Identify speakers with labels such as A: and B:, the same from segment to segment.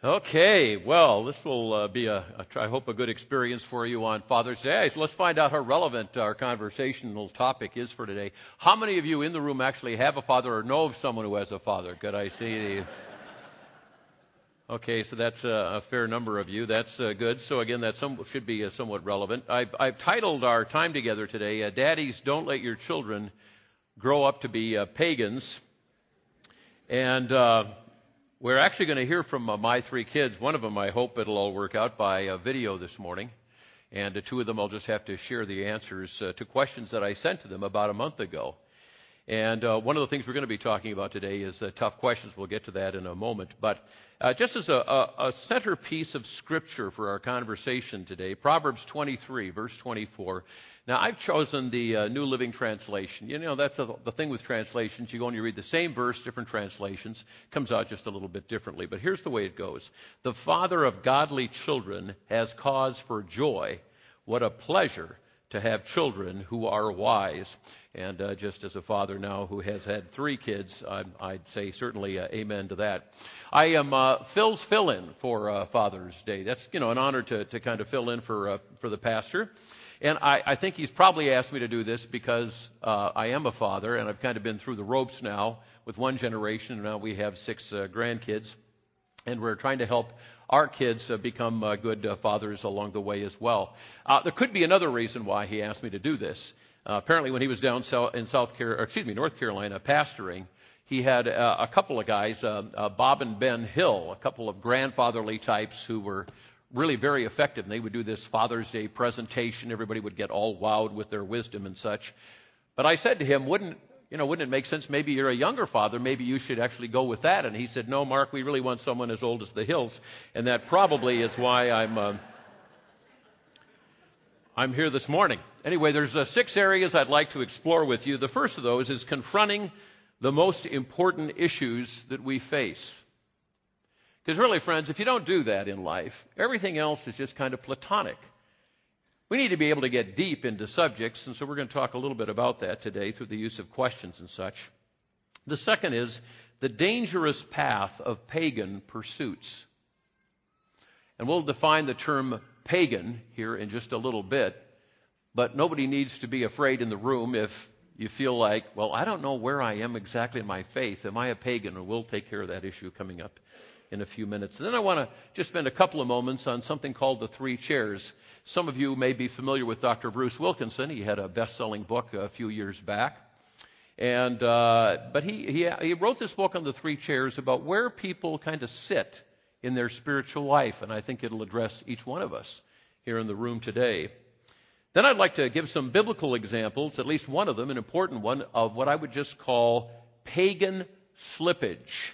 A: Okay, well, this will be I hope, a good experience for you on Father's Day. So let's find out how relevant our conversational topic is for today. How many of you in the room actually have a father or know of someone who has a father? Could I see? Okay, so that's a fair number of you. That's good. So again, that should be somewhat relevant. I've titled our time together today, Daddies, Don't Let Your Children Grow Up to Be Pagans. And we're actually going to hear from my three kids. One of them, I hope it'll all work out by video this morning. And the two of them, I'll just have to share the answers to questions that I sent to them about a month ago. And one of the things we're going to be talking about today is tough questions. We'll get to that in a moment. But just as a centerpiece of Scripture for our conversation today, Proverbs 23, verse 24. Now, I've chosen the New Living Translation. You know, that's the thing with translations. You go and you read the same verse, different translations. Comes out just a little bit differently. But here's the way it goes. The father of godly children has cause for joy. What a pleasure to have children who are wise. And just as a father now who has had three kids, I'd say certainly amen to that. I am Phil's fill-in for Father's Day. That's, an honor to kind of fill in for the pastor. And I think he's probably asked me to do this because I am a father, and I've kind of been through the ropes now with one generation, and now we have six grandkids. And we're trying to help our kids become good fathers along the way as well. There could be another reason why he asked me to do this. Apparently, when he was down in North Carolina, pastoring, he had a couple of guys, Bob and Ben Hill, a couple of grandfatherly types who were really very effective. And they would do this Father's Day presentation. Everybody would get all wowed with their wisdom and such. But I said to him, wouldn't it make sense? Maybe you're a younger father. Maybe you should actually go with that. And he said, no, Mark, we really want someone as old as the hills. And that probably is why I'm here this morning. Anyway, there's 6 areas I'd like to explore with you. The first of those is confronting the most important issues that we face. Because really, friends, if you don't do that in life, everything else is just kind of platonic. We need to be able to get deep into subjects, and so we're going to talk a little bit about that today through the use of questions and such. The second is the dangerous path of pagan pursuits. And we'll define the term pagan here in just a little bit, but nobody needs to be afraid in the room if you feel like, well, I don't know where I am exactly in my faith. Am I a pagan? And we'll take care of that issue coming up in a few minutes. And then I want to just spend a couple of moments on something called the 3 chairs. Some of you may be familiar with Dr. Bruce Wilkinson. He had a best-selling book a few years back. And but he wrote this book on the 3 chairs about where people kind of sit in their spiritual life. And I think it'll address each one of us here in the room today. Then I'd like to give some biblical examples, at least one of them, an important one, of what I would just call pagan slippage.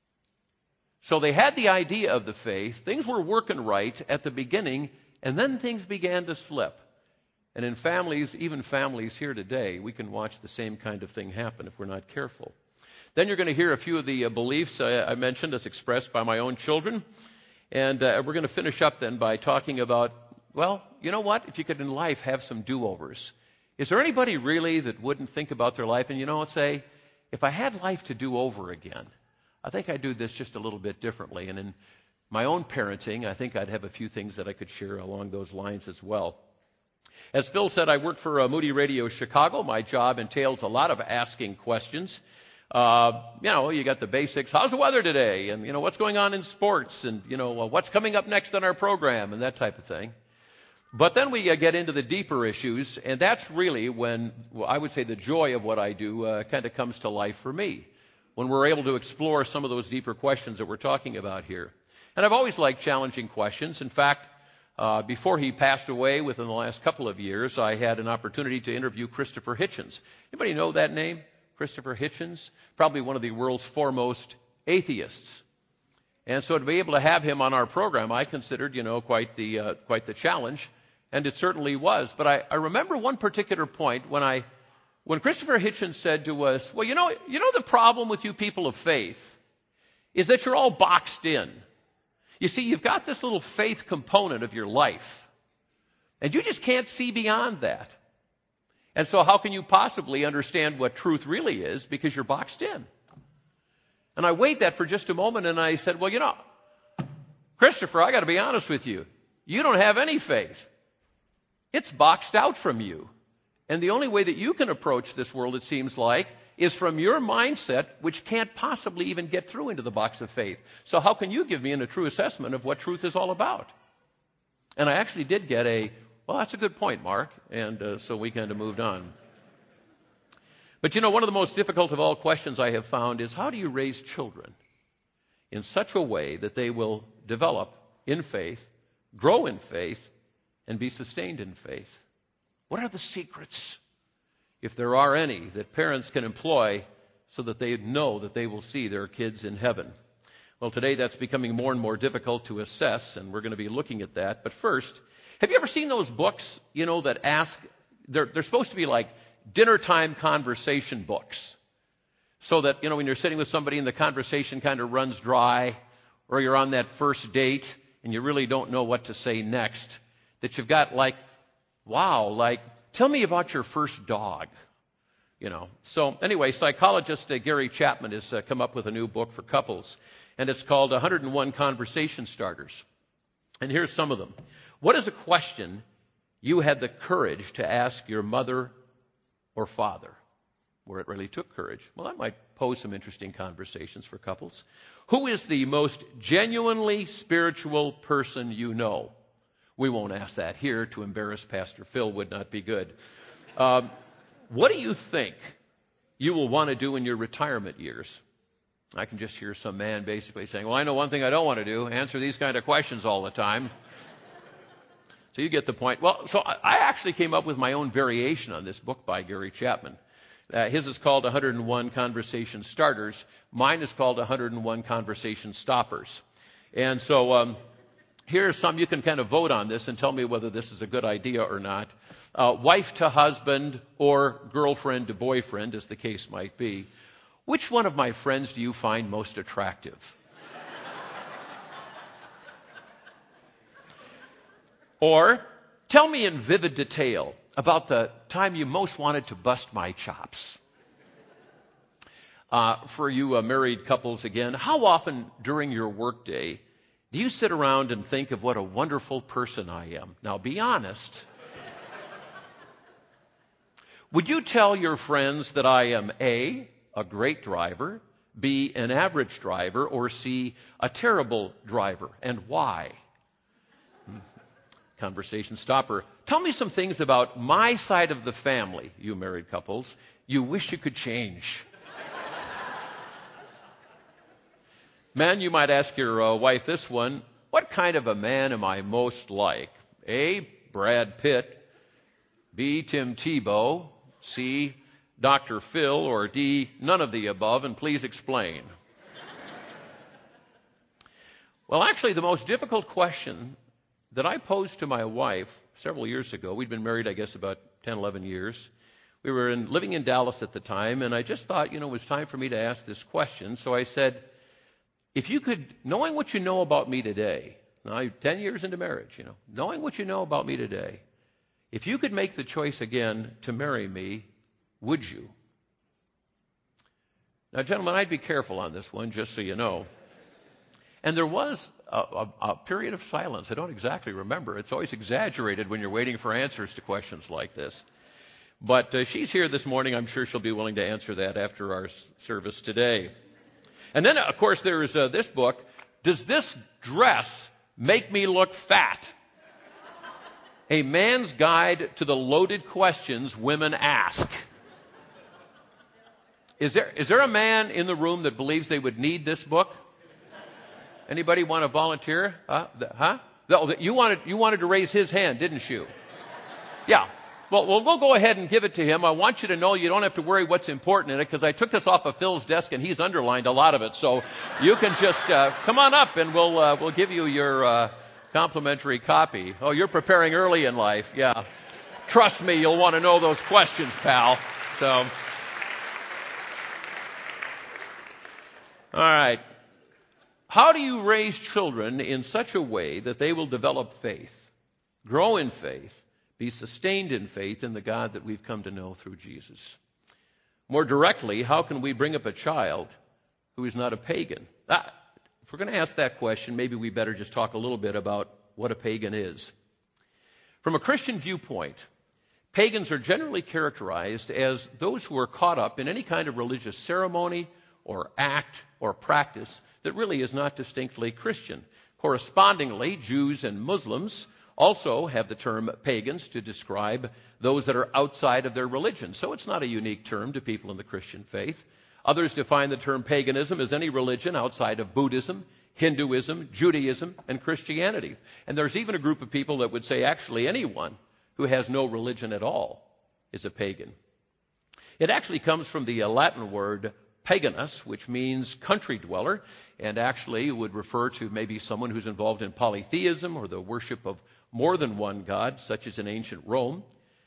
A: So they had the idea of the faith. Things were working right at the beginning, and then things began to slip. And in families, even families here today, we can watch the same kind of thing happen if we're not careful. Then you're going to hear a few of the beliefs I mentioned as expressed by my own children. And we're going to finish up then by talking about, well, you know what? If you could in life have some do-overs. Is there anybody really that wouldn't think about their life and, say, if I had life to do over again, I think I'd do this just a little bit differently. And in my own parenting, I think I'd have a few things that I could share along those lines as well. As Phil said, I work for Moody Radio Chicago. My job entails a lot of asking questions. You got the basics. How's the weather today? And, what's going on in sports? And, what's coming up next on our program? And that type of thing. But then we get into the deeper issues. And that's really when, I would say, the joy of what I do kind of comes to life for me. When we're able to explore some of those deeper questions that we're talking about here. And I've always liked challenging questions. In fact, before he passed away within the last couple of years, I had an opportunity to interview Christopher Hitchens. Anybody know that name? Christopher Hitchens? Probably one of the world's foremost atheists. And so to be able to have him on our program, I considered, quite the challenge. And it certainly was. But I remember one particular point when Christopher Hitchens said to us, well, the problem with you people of faith is that you're all boxed in. You see, you've got this little faith component of your life, and you just can't see beyond that. And so how can you possibly understand what truth really is because you're boxed in? And I weighed that for just a moment, and I said, well, Christopher, I got to be honest with you. You don't have any faith. It's boxed out from you. And the only way that you can approach this world, it seems like, is from your mindset, which can't possibly even get through into the box of faith. So how can you give me a true assessment of what truth is all about? And I actually did get well, that's a good point, Mark. And so we kind of moved on. But one of the most difficult of all questions I have found is, how do you raise children in such a way that they will develop in faith, grow in faith, and be sustained in faith? What are the secrets, if there are any, that parents can employ so that they know that they will see their kids in heaven? Well, today that's becoming more and more difficult to assess, and we're going to be looking at that. But first, have you ever seen those books, that ask, they're supposed to be like dinner time conversation books, so that, when you're sitting with somebody and the conversation kind of runs dry, or you're on that first date and you really don't know what to say next, that you've got tell me about your first dog, So anyway, psychologist Gary Chapman has come up with a new book for couples, and it's called 101 Conversation Starters. And here's some of them. What is a question you had the courage to ask your mother or father, where it really took courage? Well, that might pose some interesting conversations for couples. Who is the most genuinely spiritual person you know? We won't ask that here. To embarrass Pastor Phil would not be good. What do you think you will want to do in your retirement years? I can just hear some man basically saying, well, I know one thing I don't want to do, answer these kind of questions all the time. So you get the point. Well, so I actually came up with my own variation on this book by Gary Chapman. His is called 101 Conversation Starters. Mine is called 101 Conversation Stoppers. And so here's some. You can kind of vote on this and tell me whether this is a good idea or not. Wife to husband or girlfriend to boyfriend, as the case might be. Which one of my friends do you find most attractive? Or, tell me in vivid detail about the time you most wanted to bust my chops. For you married couples again, how often during your workday do you sit around and think of what a wonderful person I am? Now, be honest. Would you tell your friends that I am A, a great driver, B, an average driver, or C, a terrible driver, and why? Conversation stopper. Tell me some things about my side of the family, you married couples, you wish you could change. Men, you might ask your wife this one. What kind of a man am I most like? A, Brad Pitt, B, Tim Tebow, C, Dr. Phil, or D, none of the above, and please explain. Well, actually, the most difficult question that I posed to my wife several years ago, we'd been married, I guess, about 10, 11 years. We were living in Dallas at the time, and I just thought, it was time for me to ask this question. So I said, if you could, knowing what you know about me today, now you're 10 years into marriage, knowing what you know about me today, if you could make the choice again to marry me, would you? Now, gentlemen, I'd be careful on this one, just so you know. And there was a period of silence. I don't exactly remember. It's always exaggerated when you're waiting for answers to questions like this. But she's here this morning. I'm sure she'll be willing to answer that after our service today. And then, of course, there is this book, Does This Dress Make Me Look Fat? A Man's Guide to the Loaded Questions Women Ask. Is there a man in the room that believes they would need this book? Anybody want to volunteer? Huh? You wanted to raise his hand, didn't you? Yeah. Well, we'll go ahead and give it to him. I want you to know you don't have to worry what's important in it, because I took this off of Phil's desk and he's underlined a lot of it. So you can just come on up and we'll give you your complimentary copy. Oh, you're preparing early in life. Yeah. Trust me, you'll want to know those questions, pal. So, all right. How do you raise children in such a way that they will develop faith, grow in faith, be sustained in faith in the God that we've come to know through Jesus? More directly, how can we bring up a child who is not a pagan? if we're going to ask that question, maybe we better just talk a little bit about what a pagan is. From a Christian viewpoint, pagans are generally characterized as those who are caught up in any kind of religious ceremony or act or practice that really is not distinctly Christian. Correspondingly, Jews and Muslims also have the term pagans to describe those that are outside of their religion. So it's not a unique term to people in the Christian faith. Others define the term paganism as any religion outside of Buddhism, Hinduism, Judaism, and Christianity. And there's even a group of people that would say actually anyone who has no religion at all is a pagan. It actually comes from the Latin word paganus, which means country dweller, and actually would refer to maybe someone who's involved in polytheism or the worship of more than one god, such as in ancient Rome.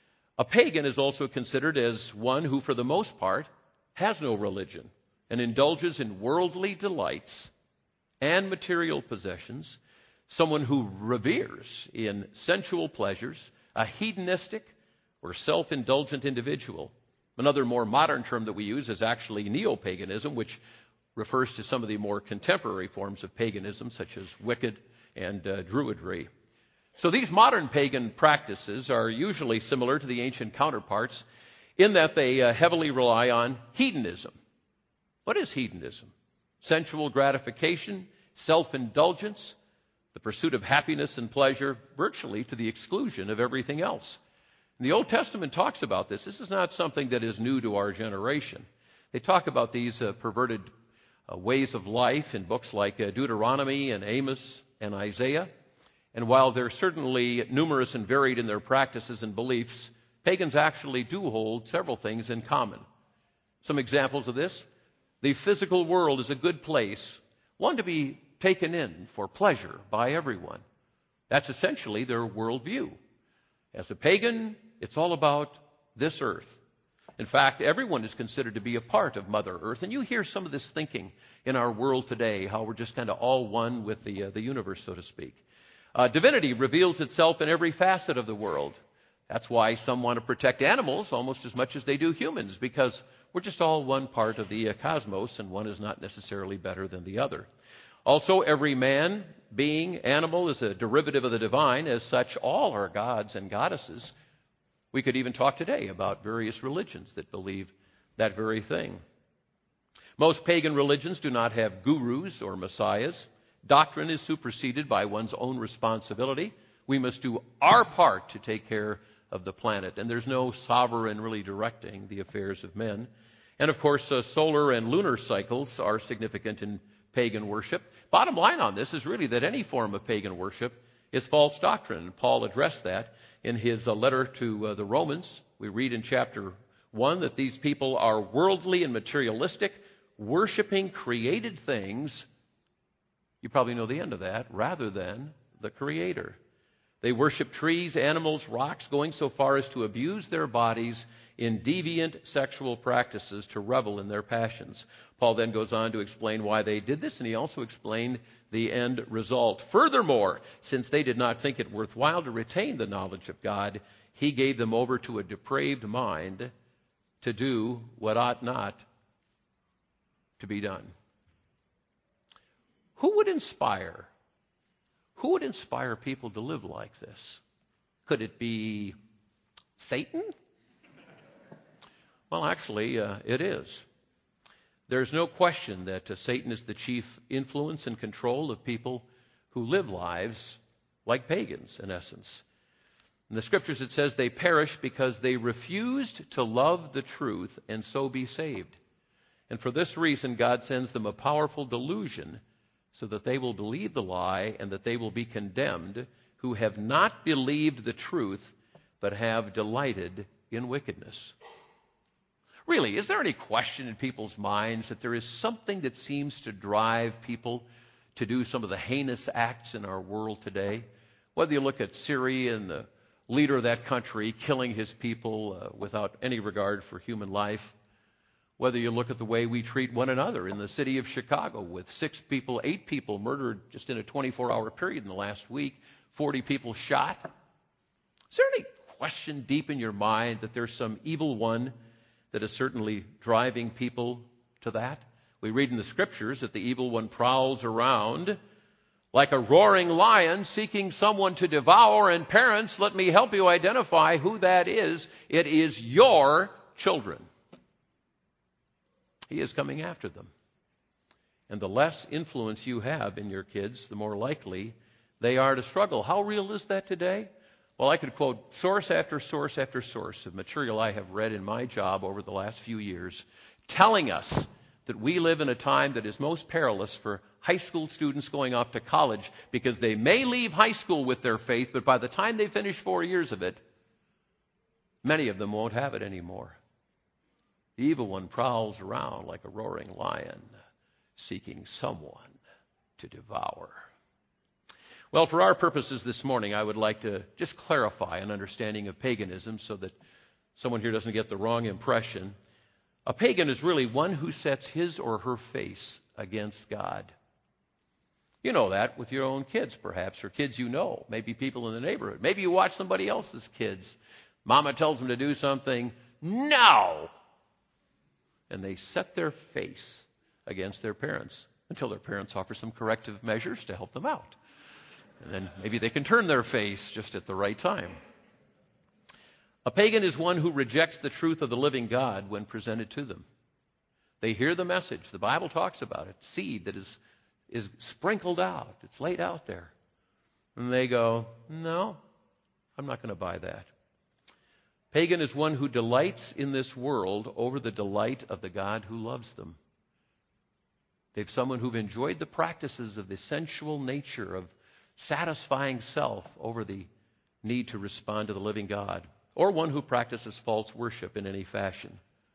A: A pagan is also considered as one who, for the most part, has no religion and indulges in worldly delights and material possessions, someone who reveres in sensual pleasures, a hedonistic or self-indulgent individual. Another more modern term that we use is actually neo-paganism, which refers to some of the more contemporary forms of paganism, such as Wicca and Druidry. So these modern pagan practices are usually similar to the ancient counterparts in that they heavily rely on hedonism. What is hedonism? Sensual gratification, self-indulgence, the pursuit of happiness and pleasure, virtually to the exclusion of everything else. And the Old Testament talks about this. This is not something that is new to our generation. They talk about these perverted ways of life in books like Deuteronomy and Amos and Isaiah. And while they're certainly numerous and varied in their practices and beliefs, pagans actually do hold several things in common. Some examples of this: the physical world is a good place, one to be taken in for pleasure by everyone. That's essentially their worldview. As a pagan, it's all about this earth. In fact, everyone is considered to be a part of Mother Earth, and you hear some of this thinking in our world today, how we're just kind of all one with the universe, so to speak. Divinity reveals itself in every facet of the world. That's why some want to protect animals almost as much as they do humans, because we're just all one part of the cosmos, and one is not necessarily better than the other. Also, every man, being, animal is a derivative of the divine. As such, all are gods and goddesses. We could even talk today about various religions that believe that very thing. Most pagan religions do not have gurus or messiahs. Doctrine is superseded by one's own responsibility. We must do our part to take care of the planet, and there's no sovereign really directing the affairs of men. And of course, solar and lunar cycles are significant in pagan worship. Bottom line on this is really that any form of pagan worship is false doctrine. Paul addressed that in his letter to the Romans. We read in chapter 1 that these people are worldly and materialistic, worshiping created things. You probably know the end of that, rather than the Creator. They worship trees, animals, rocks, going so far as to abuse their bodies in deviant sexual practices to revel in their passions. Paul then goes on to explain why they did this, and he also explained the end result. Furthermore, since they did not think it worthwhile to retain the knowledge of God, he gave them over to a depraved mind to do what ought not to be done. Who would inspire people to live like this? Could it be Satan? Well, actually, it is. There's no question that Satan is the chief influence and control of people who live lives like pagans, in essence. In the Scriptures it says they perish because they refused to love the truth and so be saved. And for this reason, God sends them a powerful delusion so that they will believe the lie and that they will be condemned who have not believed the truth but have delighted in wickedness. Really, is there any question in people's minds that there is something that seems to drive people to do some of the heinous acts in our world today? Whether you look at Syria and the leader of that country killing his people without any regard for human life, whether you look at the way we treat one another in the city of Chicago with 8 people murdered just in a 24-hour period in the last week, 40 people shot. Is there any question deep in your mind that there's some evil one that is certainly driving people to that? We read in the Scriptures that the evil one prowls around like a roaring lion seeking someone to devour. And parents, let me help you identify who that is. It is your children. He is coming after them. And the less influence you have in your kids, the more likely they are to struggle. How real is that today? Well, I could quote source after source after source of material I have read in my job over the last few years telling us that we live in a time that is most perilous for high school students going off to college, because they may leave high school with their faith, but by the time they finish 4 years of it, many of them won't have it anymore. The evil one prowls around like a roaring lion, seeking someone to devour. Well, for our purposes this morning, I would like to just clarify an understanding of paganism so that someone here doesn't get the wrong impression. A pagan is really one who sets his or her face against God. You know that with your own kids, perhaps, or kids you know, maybe people in the neighborhood. Maybe you watch somebody else's kids. Mama tells them to do something, no! And they set their face against their parents until their parents offer some corrective measures to help them out. And then maybe they can turn their face just at the right time. A pagan is one who rejects the truth of the living God when presented to them. They hear the message. The Bible talks about it. Seed that is sprinkled out. It's laid out there. And they go, no, I'm not going to buy that. Pagan is one who delights in this world over the delight of the God who loves them. They've someone who've enjoyed the practices of the sensual nature of satisfying self over the need to respond to the living God, or one who practices false worship in any fashion.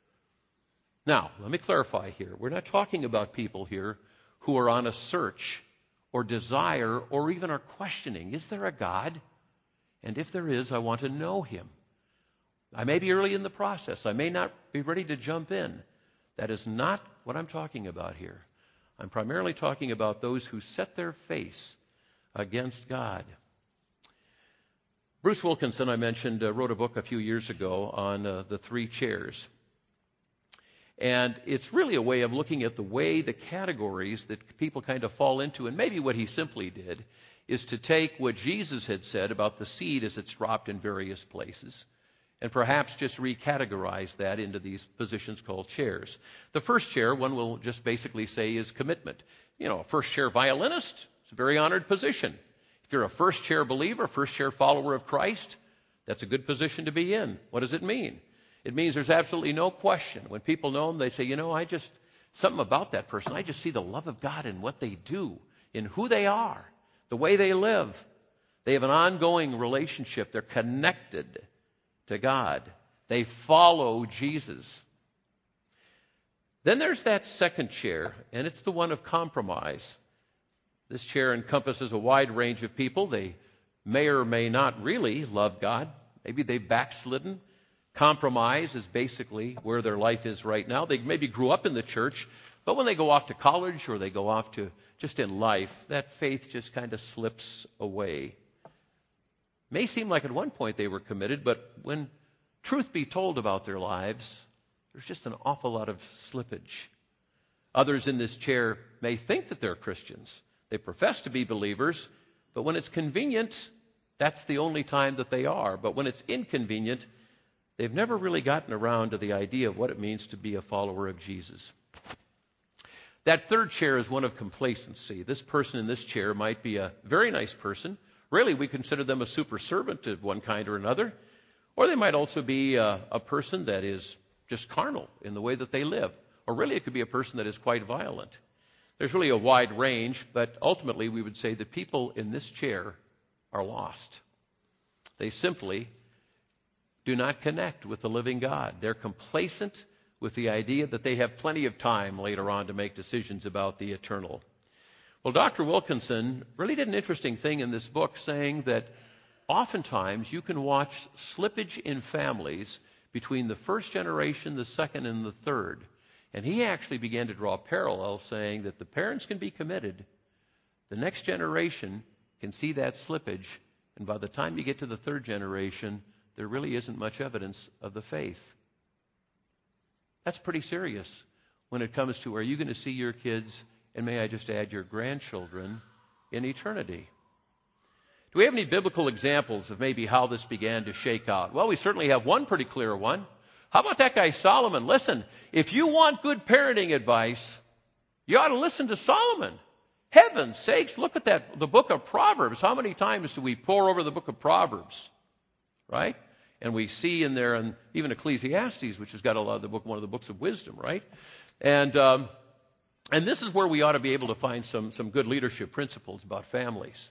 A: Now, let me clarify here. We're not talking about people here who are on a search or desire or even are questioning, is there a God? And if there is, I want to know him. I may be early in the process. I may not be ready to jump in. That is not what I'm talking about here. I'm primarily talking about those who set their face against God. Bruce Wilkinson, I mentioned, wrote a book a few years ago on the three chairs. And it's really a way of looking at the way the categories that people kind of fall into. And maybe what he simply did is to take what Jesus had said about the seed as it's dropped in various places and perhaps just recategorize that into these positions called chairs. The first chair, one will just basically say, is commitment. You know, a first chair violinist, it's a very honored position. If you're a first chair believer, first chair follower of Christ, that's a good position to be in. What does it mean? It means there's absolutely no question. When people know them, they say, you know, something about that person. I just see the love of God in what they do, in who they are, the way they live. They have an ongoing relationship. They're connected to God. They follow Jesus. Then there's that second chair, and it's the one of compromise. This chair encompasses a wide range of people. They may or may not really love God. Maybe they've backslidden. Compromise is basically where their life is right now. They maybe grew up in the church, but when they go off to college or they go off to just in life, that faith just kind of slips away. May seem like at one point they were committed, but when truth be told about their lives, there's just an awful lot of slippage. Others in this chair may think that they're Christians. They profess to be believers, but when it's convenient, that's the only time that they are. But when it's inconvenient, they've never really gotten around to the idea of what it means to be a follower of Jesus. That third chair is one of complacency. This person in this chair might be a very nice person. Really, we consider them a super servant of one kind or another. Or they might also be a person that is just carnal in the way that they live. Or really, it could be a person that is quite violent. There's really a wide range, but ultimately we would say the people in this chair are lost. They simply do not connect with the living God. They're complacent with the idea that they have plenty of time later on to make decisions about the eternal. Well, Dr. Wilkinson really did an interesting thing in this book, saying that oftentimes you can watch slippage in families between the first generation, the second, and the third. And he actually began to draw parallels, saying that the parents can be committed, the next generation can see that slippage, and by the time you get to the third generation, there really isn't much evidence of the faith. That's pretty serious. when it comes to, are you going to see your kids, and may I just add, your grandchildren in eternity? Do we have any biblical examples of maybe how this began to shake out? Well, we certainly have one pretty clear one. How about that guy Solomon? Listen, if you want good parenting advice, you ought to listen to Solomon. Heaven's sakes, look at that, the book of Proverbs. How many times do we pore over the book of Proverbs? Right? And we see in there, and even Ecclesiastes, which has got a lot of the book, one of the books of wisdom, right? And this is where we ought to be able to find some good leadership principles about families.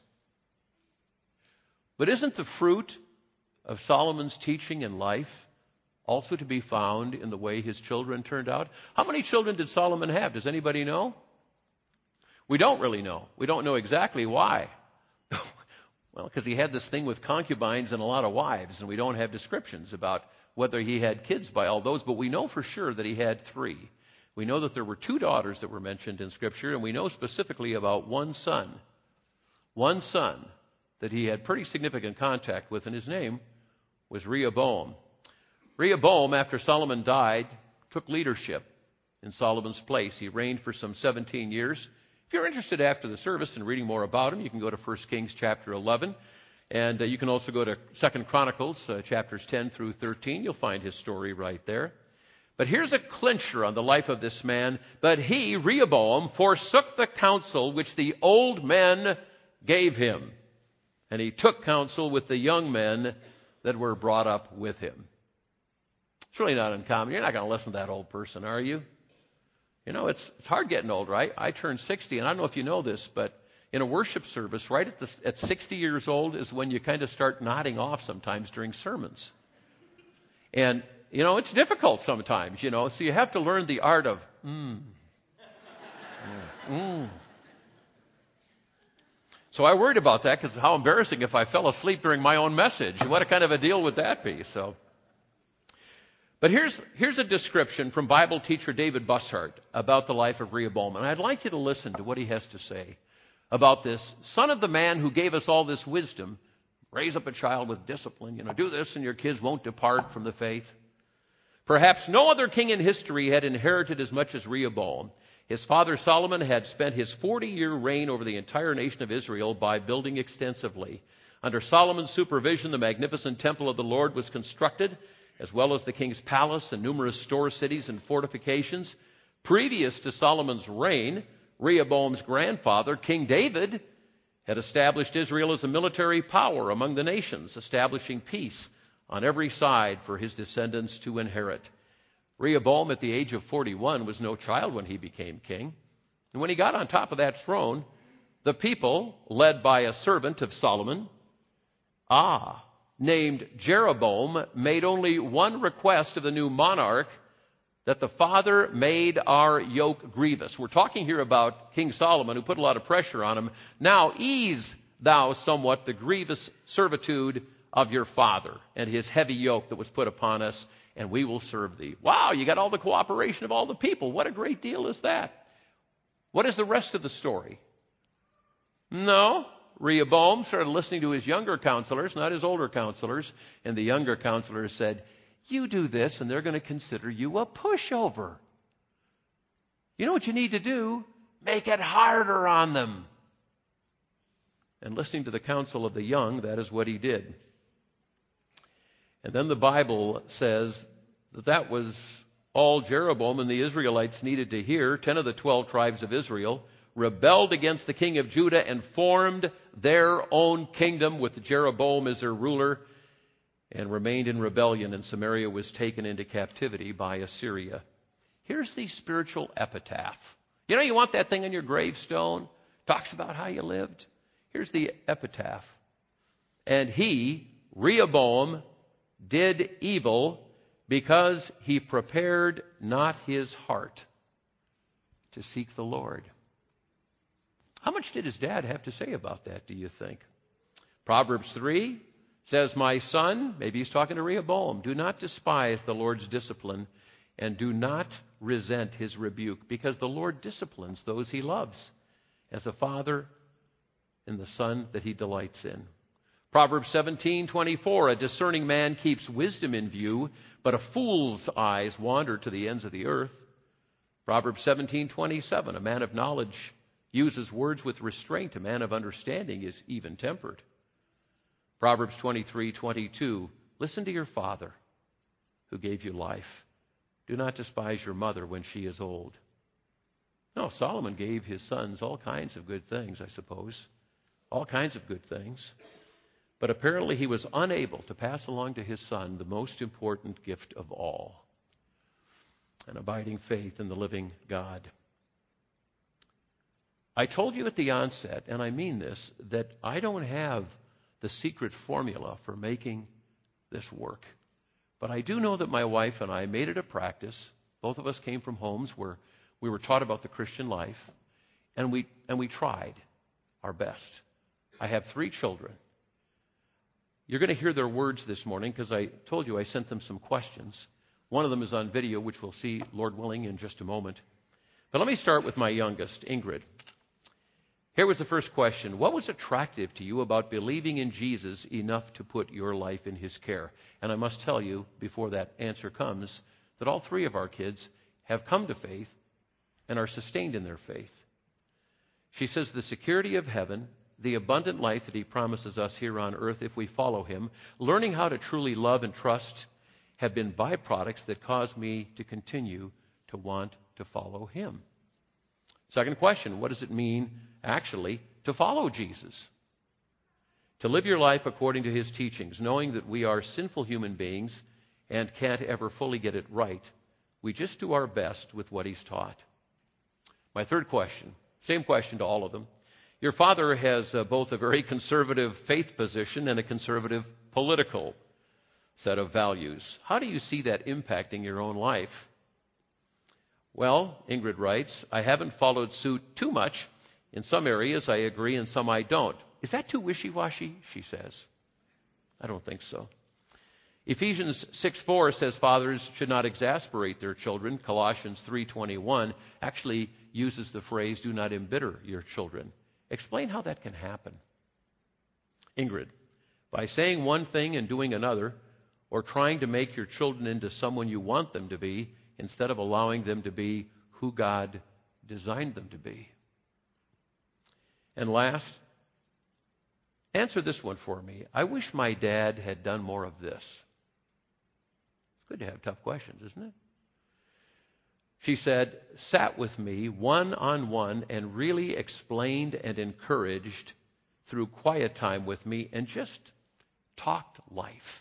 A: But isn't the fruit of Solomon's teaching in life also to be found in the way his children turned out? How many children did Solomon have? Does anybody know? We don't really know. We don't know exactly why. Well, because he had this thing with concubines and a lot of wives, and we don't have descriptions about whether he had kids by all those, but we know for sure that he had 3. We know that there were 2 daughters that were mentioned in Scripture, and we know specifically about one son that he had pretty significant contact with, and his name was Rehoboam. Rehoboam, after Solomon died, took leadership in Solomon's place. He reigned for some 17 years. If you're interested after the service in reading more about him, you can go to 1 Kings chapter 11, and you can also go to 2 Chronicles chapters 10 through 13. You'll find his story right there. But here's a clincher on the life of this man. But he, Rehoboam, forsook the counsel which the old men gave him, and he took counsel with the young men that were brought up with him. It's really not uncommon. You're not going to listen to that old person, are you? You know, it's hard getting old, right? I turned 60, and I don't know if you know this, but in a worship service, right at 60 years old is when you kind of start nodding off sometimes during sermons. And, you know, it's difficult sometimes, you know, so you have to learn the art of, So I worried about that because how embarrassing if I fell asleep during my own message. What kind of a deal would that be? But here's a description from Bible teacher David Bussard about the life of Rehoboam. And I'd like you to listen to what he has to say about this son of the man who gave us all this wisdom. Raise up a child with discipline. You know, do this and your kids won't depart from the faith. Perhaps no other king in history had inherited as much as Rehoboam. His father Solomon had spent his 40-year reign over the entire nation of Israel by building extensively. Under Solomon's supervision, the magnificent temple of the Lord was constructed, as well as the king's palace and numerous store cities and fortifications. Previous to Solomon's reign, Rehoboam's grandfather, King David, had established Israel as a military power among the nations, establishing peace on every side for his descendants to inherit. Rehoboam, at the age of 41, was no child when he became king. And when he got on top of that throne, the people, led by a servant of Solomon, named Jeroboam, made only one request of the new monarch, that the father made our yoke grievous. We're talking here about King Solomon, who put a lot of pressure on him. Now ease thou somewhat the grievous servitude of your father and his heavy yoke that was put upon us, and we will serve thee. Wow, you got all the cooperation of all the people. What a great deal is that. What is the rest of the story? No. Rehoboam started listening to his younger counselors, not his older counselors, and the younger counselors said, you do this and they're going to consider you a pushover. You know what you need to do? Make it harder on them. And listening to the counsel of the young, that is what he did. And then the Bible says that was all Jeroboam and the Israelites needed to hear. 10 of the 12 tribes of Israel rebelled against the king of Judah and formed their own kingdom with Jeroboam as their ruler, and remained in rebellion, and Samaria was taken into captivity by Assyria. Here's the spiritual epitaph. You know, you want that thing on your gravestone? Talks about how you lived. Here's the epitaph. And he, Rehoboam, did evil because he prepared not his heart to seek the Lord. How much did his dad have to say about that, do you think? Proverbs 3 says, my son, maybe he's talking to Rehoboam, do not despise the Lord's discipline and do not resent his rebuke, because the Lord disciplines those he loves, as a father in the son that he delights in. Proverbs 17:24, a discerning man keeps wisdom in view, but a fool's eyes wander to the ends of the earth. Proverbs 17:27, a man of knowledge uses words with restraint. A man of understanding is even-tempered. Proverbs 23:22, listen to your father who gave you life. Do not despise your mother when she is old. No, Solomon gave his sons all kinds of good things, I suppose. All kinds of good things. But apparently he was unable to pass along to his son the most important gift of all, an abiding faith in the living God. I told you at the onset, and I mean this, that I don't have the secret formula for making this work. But I do know that my wife and I made it a practice. Both of us came from homes where we were taught about the Christian life, and we tried our best. I have 3 children. You're going to hear their words this morning because I told you I sent them some questions. One of them is on video, which we'll see, Lord willing, in just a moment. But let me start with my youngest, Ingrid. Here was the first question. What was attractive to you about believing in Jesus enough to put your life in his care? And I must tell you, before that answer comes, that all 3 of our kids have come to faith and are sustained in their faith. She says the security of heaven, the abundant life that he promises us here on earth if we follow him, learning how to truly love and trust have been byproducts that cause me to continue to want to follow him. Second question, what does it mean actually to follow Jesus? To live your life according to his teachings, knowing that we are sinful human beings and can't ever fully get it right. We just do our best with what he's taught. My third question, same question to all of them. Your father has both a very conservative faith position and a conservative political set of values. How do you see that impacting your own life? Well, Ingrid writes, I haven't followed suit too much. In some areas I agree, in some I don't. Is that too wishy-washy? She says. I don't think so. Ephesians 6:4 says fathers should not exasperate their children. Colossians 3:21 actually uses the phrase, do not embitter your children. Explain how that can happen. Ingrid, by saying one thing and doing another, or trying to make your children into someone you want them to be, instead of allowing them to be who God designed them to be. And last, answer this one for me. I wish my dad had done more of this. It's good to have tough questions, isn't it? She said, sat with me one-on-one and really explained and encouraged through quiet time with me and just talked life.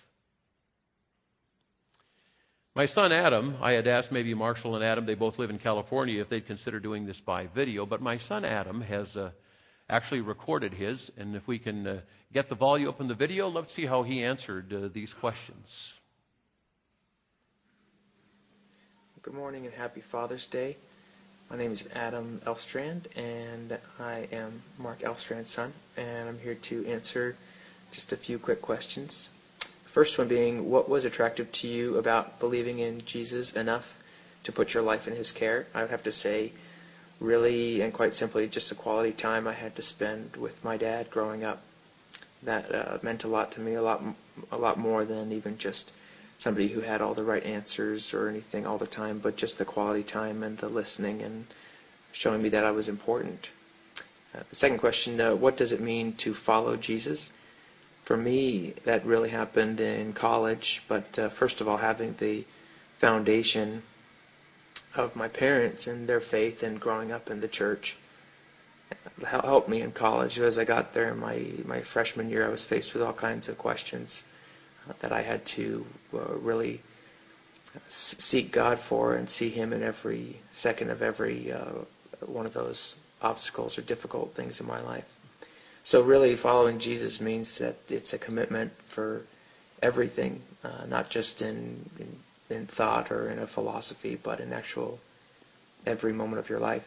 A: My son Adam, I had asked maybe Marshall and Adam, they both live in California, if they'd consider doing this by video, but my son Adam has actually recorded his, and if we can get the volume up in the video, let's see how he answered these questions.
B: Good morning and happy Father's Day. My name is Adam Elfstrand, and I am Mark Elfstrand's son, and I'm here to answer just a few quick questions. First one being, what was attractive to you about believing in Jesus enough to put your life in his care? I would have to say, really and quite simply, just the quality time I had to spend with my dad growing up. That meant a lot to me, a lot more than even just somebody who had all the right answers or anything all the time, but just the quality time and the listening and showing me that I was important. The second question, what does it mean to follow Jesus? For me, that really happened in college, but first of all, having the foundation of my parents and their faith and growing up in the church helped me in college. As I got there in my freshman year, I was faced with all kinds of questions that I had to really seek God for and see him in every second of every one of those obstacles or difficult things in my life. So really following Jesus means that it's a commitment for everything, not just in thought or in a philosophy, but in actual every moment of your life.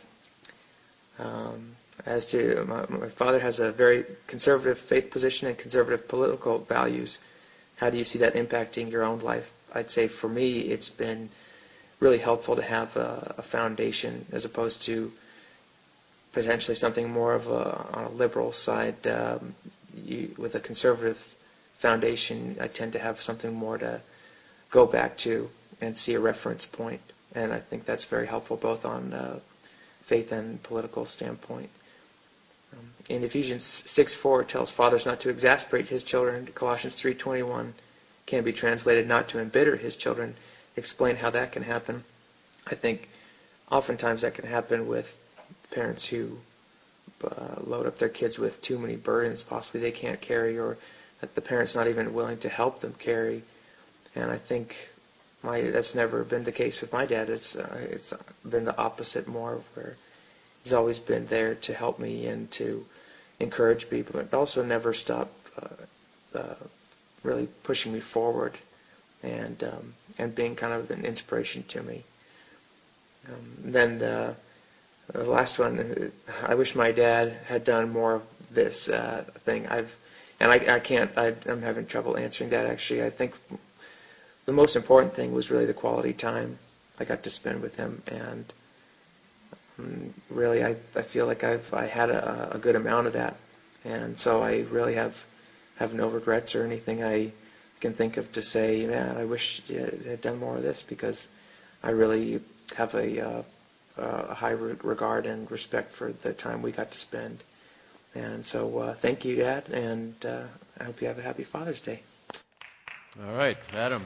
B: As to my father has a very conservative faith position and conservative political values. How do you see that impacting your own life? I'd say for me it's been really helpful to have a foundation as opposed to potentially something more of on a liberal side. With a conservative foundation, I tend to have something more to go back to and see a reference point. And I think that's very helpful both on faith and political standpoint. In Ephesians 6:4, it tells fathers not to exasperate his children. Colossians 3:21 can be translated not to embitter his children. Explain how that can happen. I think oftentimes that can happen with parents who load up their kids with too many burdens possibly they can't carry, or that the parent's not even willing to help them carry. And I think that's never been the case with my dad. It's been the opposite more, where he's always been there to help me and to encourage me, but also never stopped really pushing me forward and being kind of an inspiration to me. Then the last one, I wish my dad had done more of this thing. I'm having trouble answering that, actually. I think the most important thing was really the quality time I got to spend with him, and really I feel like I had a good amount of that, and so I really have no regrets or anything I can think of to say, man, I wish you had done more of this, because I really have a high regard and respect for the time we got to spend. And so thank you, Dad, and I hope you have a happy Father's Day.
A: All right, Adam.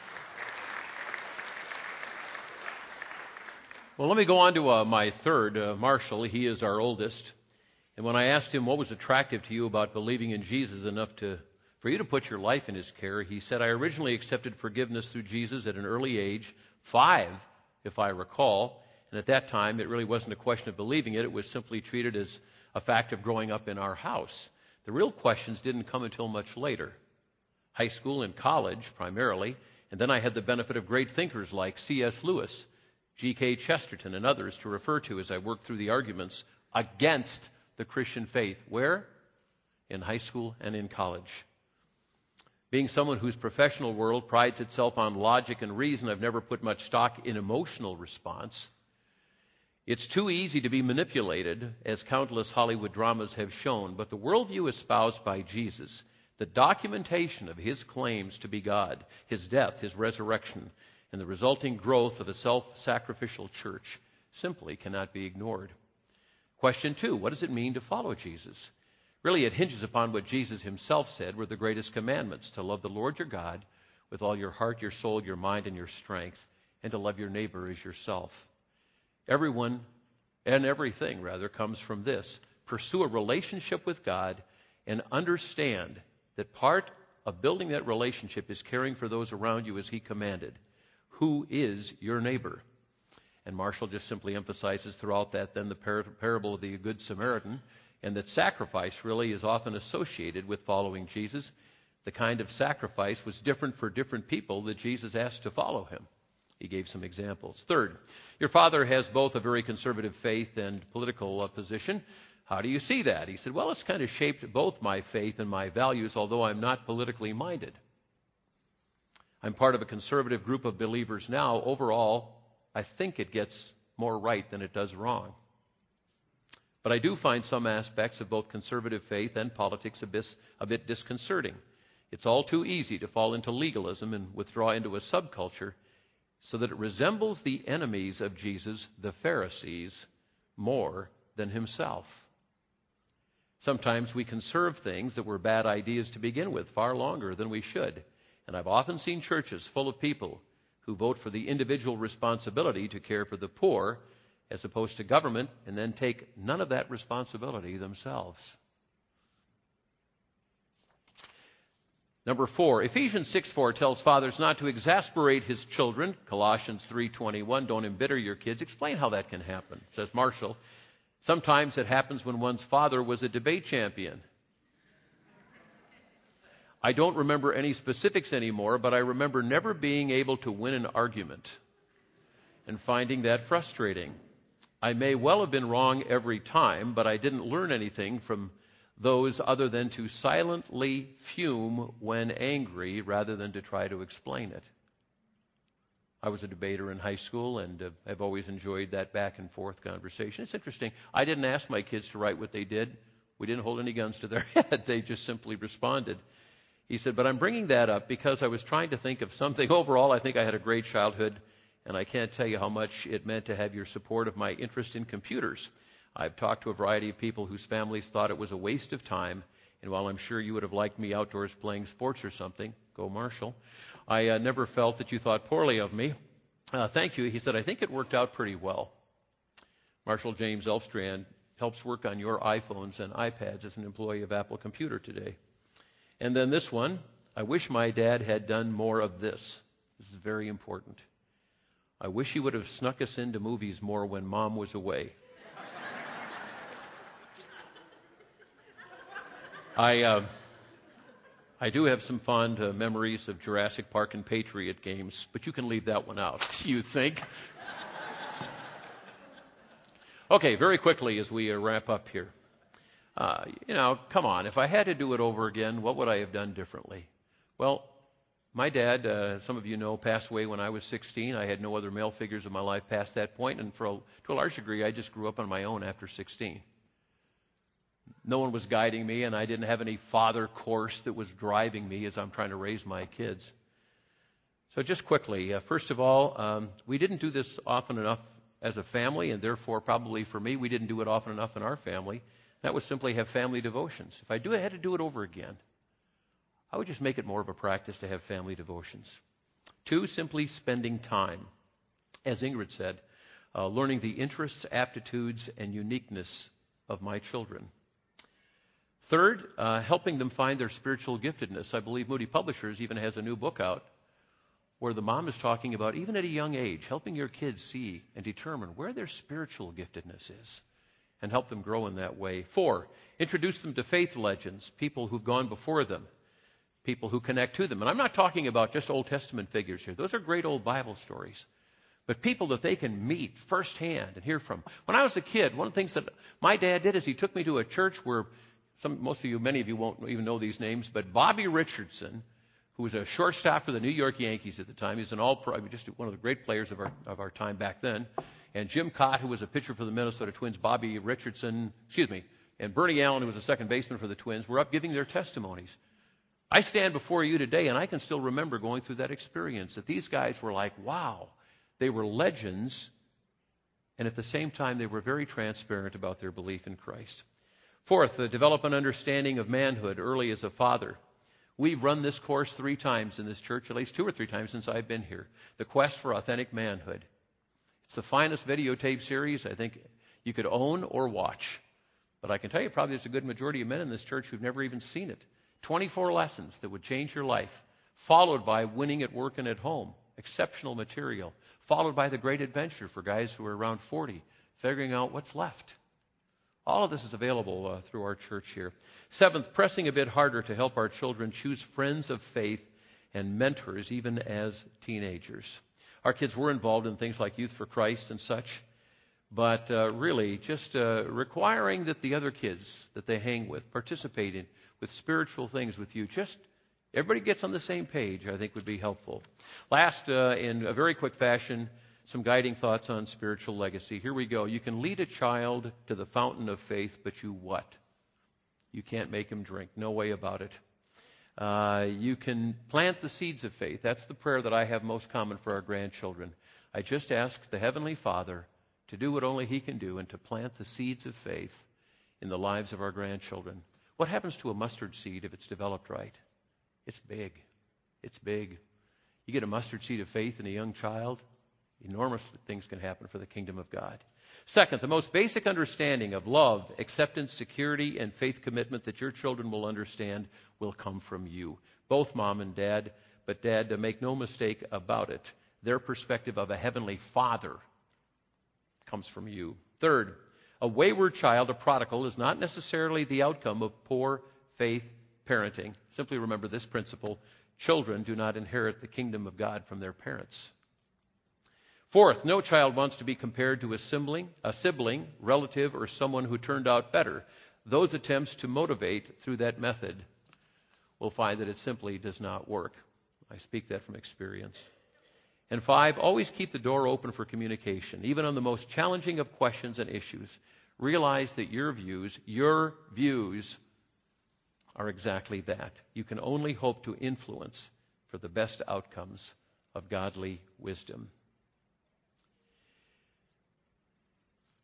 A: Well, let me go on to my third, Marshall. He is our oldest. And when I asked him what was attractive to you about believing in Jesus enough for you to put your life in his care, he said, I originally accepted forgiveness through Jesus at an early age, 5, if I recall. And at that time, it really wasn't a question of believing it. It was simply treated as a fact of growing up in our house. The real questions didn't come until much later. High school and college, primarily. And then I had the benefit of great thinkers like C.S. Lewis, G.K. Chesterton, and others to refer to as I worked through the arguments against the Christian faith. Where? In high school and in college. Being someone whose professional world prides itself on logic and reason, I've never put much stock in emotional response. It's too easy to be manipulated, as countless Hollywood dramas have shown, but the worldview espoused by Jesus, the documentation of his claims to be God, his death, his resurrection, and the resulting growth of a self-sacrificial church simply cannot be ignored. Question 2, what does it mean to follow Jesus? Really, it hinges upon what Jesus himself said were the greatest commandments, to love the Lord your God with all your heart, your soul, your mind, and your strength, and to love your neighbor as yourself. Everyone and everything, rather, comes from this. Pursue a relationship with God and understand that part of building that relationship is caring for those around you as he commanded. Who is your neighbor? And Marshall just simply emphasizes throughout that then the parable of the Good Samaritan, and that sacrifice really is often associated with following Jesus. The kind of sacrifice was different for different people that Jesus asked to follow him. He gave some examples. Third, your father has both a very conservative faith and political position. How do you see that? He said, well, it's kind of shaped both my faith and my values, although I'm not politically minded. I'm part of a conservative group of believers now. Overall, I think it gets more right than it does wrong. But I do find some aspects of both conservative faith and politics a bit disconcerting. It's all too easy to fall into legalism and withdraw into a subculture so that it resembles the enemies of Jesus, the Pharisees, more than himself. Sometimes we conserve things that were bad ideas to begin with far longer than we should. And I've often seen churches full of people who vote for the individual responsibility to care for the poor as opposed to government, and then take none of that responsibility themselves. Number 4, Ephesians 6:4 tells fathers not to exasperate his children. Colossians 3:21, don't embitter your kids. Explain how that can happen, says Marshall. Sometimes it happens when one's father was a debate champion. I don't remember any specifics anymore, but I remember never being able to win an argument and finding that frustrating. I may well have been wrong every time, but I didn't learn anything from those other than to silently fume when angry rather than to try to explain it. I was a debater in high school, and I've always enjoyed that back and forth conversation. It's interesting. I didn't ask my kids to write what they did. We didn't hold any guns to their head. They just simply responded. He said, but I'm bringing that up because I was trying to think of something. Overall, I think I had a great childhood, and I can't tell you how much it meant to have your support of my interest in computers. I've talked to a variety of people whose families thought it was a waste of time, and while I'm sure you would have liked me outdoors playing sports or something, go Marshall, I never felt that you thought poorly of me. Thank you. He said, I think it worked out pretty well. Marshall James Elfstrand helps work on your iPhones and iPads as an employee of Apple Computer today. And then this one, I wish my dad had done more of this. This is very important. I wish he would have snuck us into movies more when Mom was away. I do have some fond memories of Jurassic Park and Patriot games, but you can leave that one out, you think? Okay, very quickly as we wrap up here. Come on, if I had to do it over again, what would I have done differently? Well, my dad, some of you know, passed away when I was 16. I had no other male figures in my life past that point, and to a large degree, I just grew up on my own after 16. No one was guiding me, and I didn't have any father course that was driving me as I'm trying to raise my kids. So just quickly, first of all, we didn't do this often enough as a family, and therefore probably for me, we didn't do it often enough in our family. That was simply have family devotions. If I had to do it over again, I would just make it more of a practice to have family devotions. 2, simply spending time. As Ingrid said, learning the interests, aptitudes, and uniqueness of my children. 3rd, helping them find their spiritual giftedness. I believe Moody Publishers even has a new book out where the mom is talking about, even at a young age, helping your kids see and determine where their spiritual giftedness is and help them grow in that way. 4, introduce them to faith legends, people who've gone before them, people who connect to them. And I'm not talking about just Old Testament figures here. Those are great old Bible stories. But people that they can meet firsthand and hear from. When I was a kid, one of the things that my dad did is he took me to a church where many of you won't even know these names, but Bobby Richardson, who was a shortstop for the New York Yankees at the time, he's an all-pro, just one of the great players of our time back then, and Jim Cott, who was a pitcher for the Minnesota Twins, and Bernie Allen, who was a second baseman for the Twins, were up giving their testimonies. I stand before you today, and I can still remember going through that experience, that these guys were like, wow, they were legends, and at the same time, they were very transparent about their belief in Christ. 4th, develop an understanding of manhood early as a father. We've run this course 3 times in this church, at least 2 or 3 times since I've been here. The Quest for Authentic Manhood. It's the finest videotape series I think you could own or watch. But I can tell you probably there's a good majority of men in this church who've never even seen it. 24 lessons that would change your life, followed by winning at work and at home. Exceptional material. Followed by the great adventure for guys who are around 40, figuring out what's left. All of this is available through our church here. 7th, pressing a bit harder to help our children choose friends of faith and mentors even as teenagers. Our kids were involved in things like Youth for Christ and such, but really just requiring that the other kids that they hang with participate in with spiritual things with you. Just everybody gets on the same page, I think would be helpful. Last, in a very quick fashion, some guiding thoughts on spiritual legacy. Here we go. You can lead a child to the fountain of faith, but you what? You can't make him drink. No way about it. You can plant the seeds of faith. That's the prayer that I have most common for our grandchildren. I just ask the Heavenly Father to do what only He can do and to plant the seeds of faith in the lives of our grandchildren. What happens to a mustard seed if it's developed right? It's big. It's big. You get a mustard seed of faith in a young child, enormous things can happen for the kingdom of God. 2nd, the most basic understanding of love, acceptance, security, and faith commitment that your children will understand will come from you. Both mom and dad, but dad, to make no mistake about it, their perspective of a heavenly Father comes from you. 3rd, a wayward child, a prodigal, is not necessarily the outcome of poor faith parenting. Simply remember this principle: children do not inherit the kingdom of God from their parents. 4th, no child wants to be compared to a sibling, relative, or someone who turned out better. Those attempts to motivate through that method will find that it simply does not work. I speak that from experience. And 5, always keep the door open for communication. Even on the most challenging of questions and issues, realize that your views are exactly that. You can only hope to influence for the best outcomes of godly wisdom.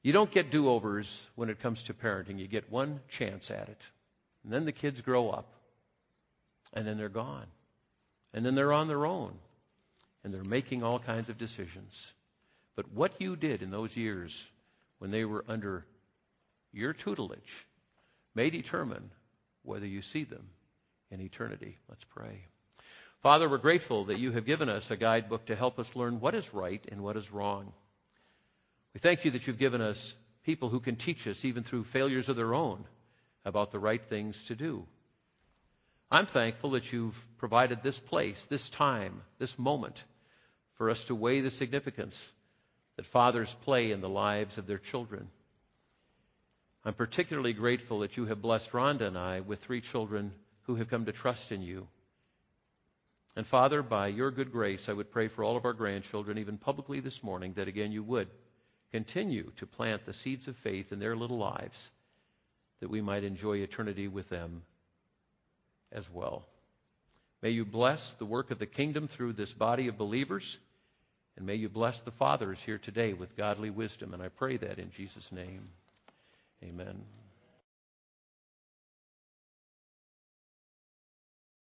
A: You don't get do-overs when it comes to parenting. You get one chance at it. And then the kids grow up. And then they're gone. And then they're on their own. And they're making all kinds of decisions. But what you did in those years when they were under your tutelage may determine whether you see them in eternity. Let's pray. Father, we're grateful that you have given us a guidebook to help us learn what is right and what is wrong. We thank you that you've given us people who can teach us, even through failures of their own, about the right things to do. I'm thankful that you've provided this place, this time, this moment, for us to weigh the significance that fathers play in the lives of their children. I'm particularly grateful that you have blessed Rhonda and I with 3 children who have come to trust in you. And Father, by your good grace, I would pray for all of our grandchildren, even publicly this morning, that again you would continue to plant the seeds of faith in their little lives, that we might enjoy eternity with them as well. May you bless the work of the kingdom through this body of believers, and may you bless the fathers here today with godly wisdom. And I pray that in Jesus' name. Amen.